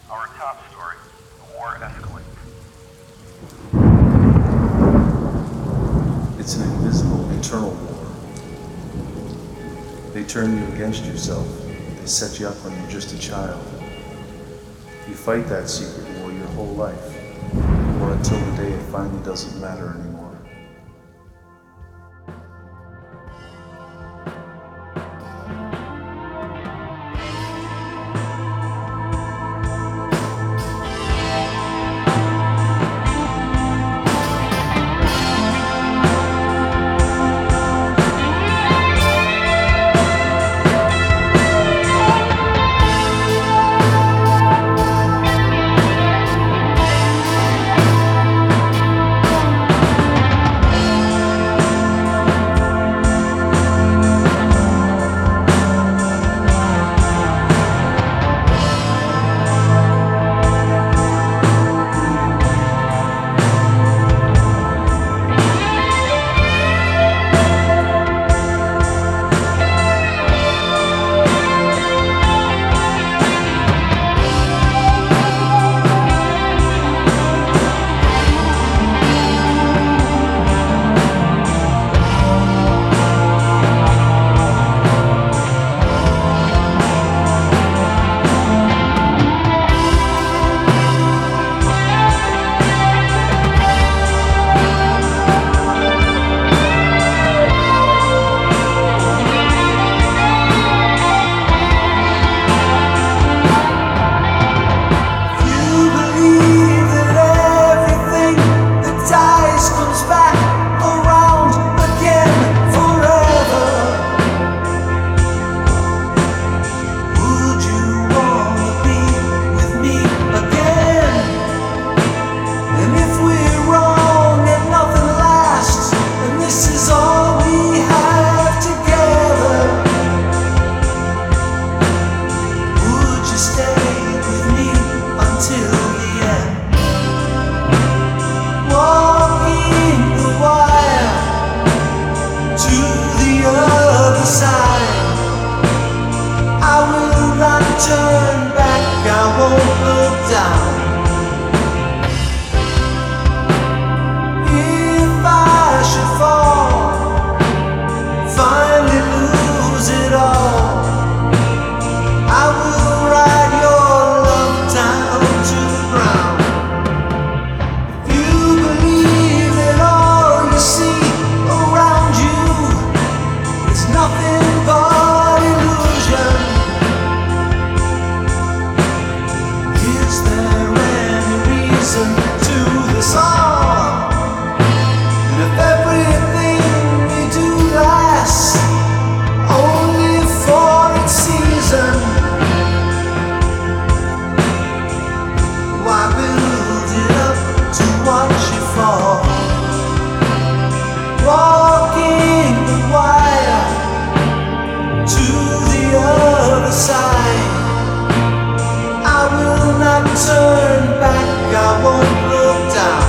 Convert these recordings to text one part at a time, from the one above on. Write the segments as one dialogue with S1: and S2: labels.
S1: Our top story, the war escalates.
S2: It's an invisible, internal war. They turn you against yourself. They set you up when you're just a child. You fight that secret war your whole life, or until the day it finally doesn't matter anymore.
S3: Turn back, I won't look down. If I should fall, finally lose it all, I will ride your love down to the ground. If you believe that all you see around you is nothing but illusion, to this all? And if everything we do lasts only for its season, why build it up to watch it fall? Walking the wire to the other side, I will not turn back, I won't look down.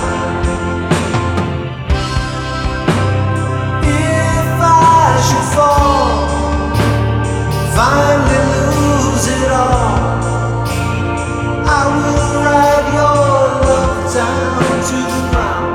S3: If I should fall, finally lose it all, I will ride your love down to the ground.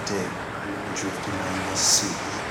S2: day, drifting on the sea.